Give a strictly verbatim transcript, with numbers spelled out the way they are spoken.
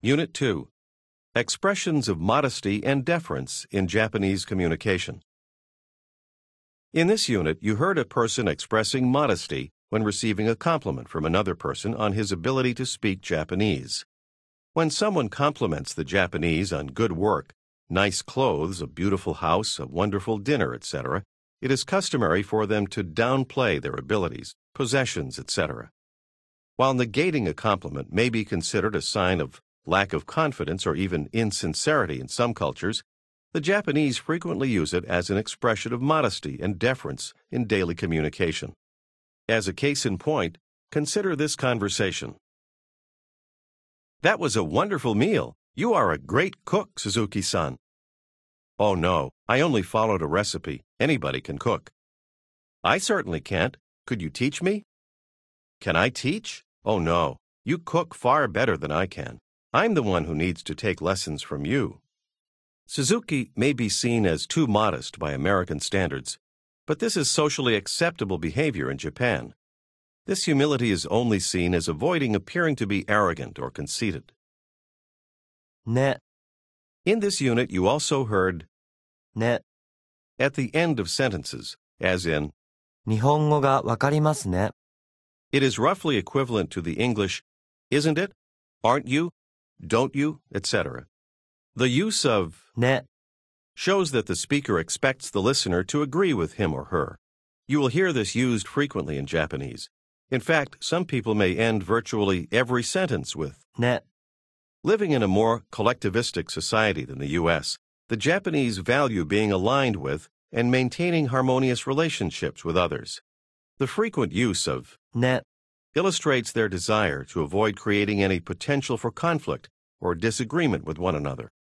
Unit two. Expressions of modesty and deference in Japanese communication. In this unit, you heard a person expressing modesty when receiving a compliment from another person on his ability to speak Japanese. When someone compliments the Japanese on good work, nice clothes, a beautiful house, a wonderful dinner, et cetera, it is customary for them to downplay their abilities, possessions, et cetera. While negating a compliment may be considered a sign of lack of confidence or even insincerity in some cultures, the Japanese frequently use it as an expression of modesty and deference in daily communication. As a case in point, consider this conversation. "That was a wonderful meal. You are a great cook, Suzuki-san." "Oh no, I only followed a recipe. Anybody can cook." "I certainly can't. Could you teach me?" "Can I teach? Oh no, you cook far better than I can. I'm the one who needs to take lessons from you." Suzuki may be seen as too modest by American standards, but this is socially acceptable behavior in Japan. This humility is only seen as avoiding appearing to be arrogant or conceited. ね、 In this unit, you also heard ね、 at the end of sentences, as in, 日本語がわかりますね。 it is roughly equivalent to the English, isn't it, aren't you, don't you, et cetera. The use of ね、 shows that the speaker expects the listener to agree with him or her. You will hear this used frequently in Japanese. In fact, some people may end virtually every sentence with ね、 Living in a more collectivistic society than the U S, the Japanese value being aligned with and maintaining harmonious relationships with others. The frequent use of ね、 illustrates their desire to avoid creating any potential for conflict or disagreement with one another.